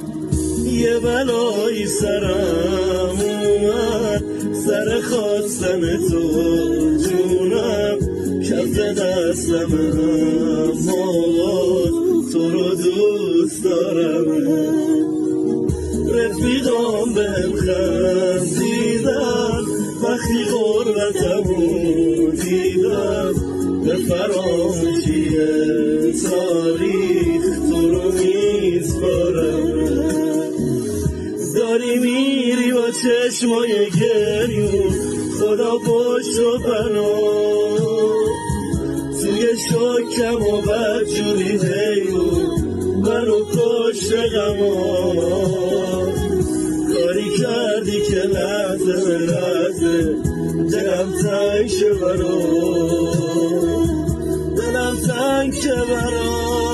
یه بلایی سرم اومد سر خواستن تو جونم کف دستم اما تو رو دوست دارم رفیقام بهم خندیدن وقتی غربتمو دیدم به فراموشی تاریخ تو رو میسپارم داری میری با چشمای گریون خدا پشت و پناه توی شکم و بدجوری حیون منو کشت غما کاری کردی که لحظه به لحظه دلم تنگ شه برام دلم تنگ شه برام